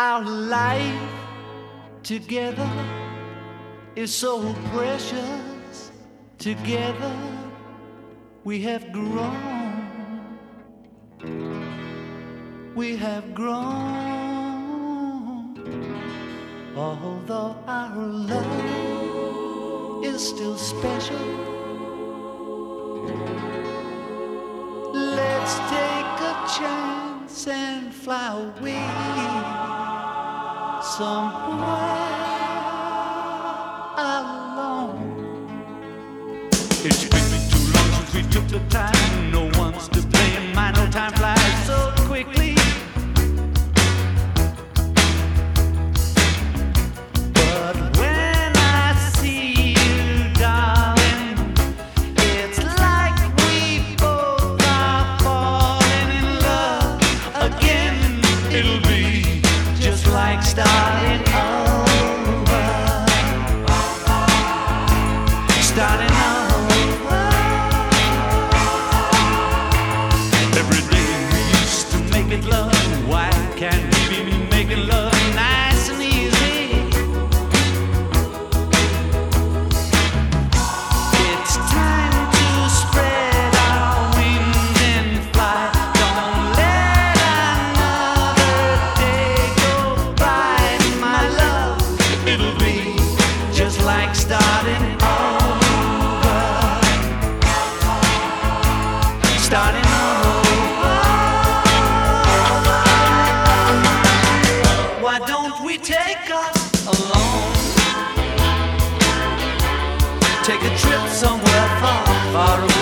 Our life together is so precious. Together we have grown. We have grown. Although our love is still special, let's take a chance and fly away somewhere alone. It's been too long since we took the time. No one's to blame. I know time flies so quickly. But when I see you, darling, it's like we both are falling in love again. It'll be just like starting over. Starting over. Every day we used to make it love. Why can't we be making love nice and easy? It's time to spread our wings and fly. Don't let another day go by, my love. It'll be just like starting over. Starting over. Why don't we take us alone? Take a trip somewhere far, far away.